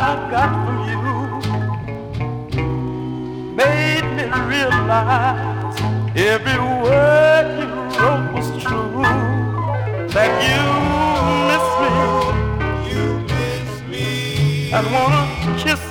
got from you made me realize every word you wrote was true. That you miss me, and wanna kiss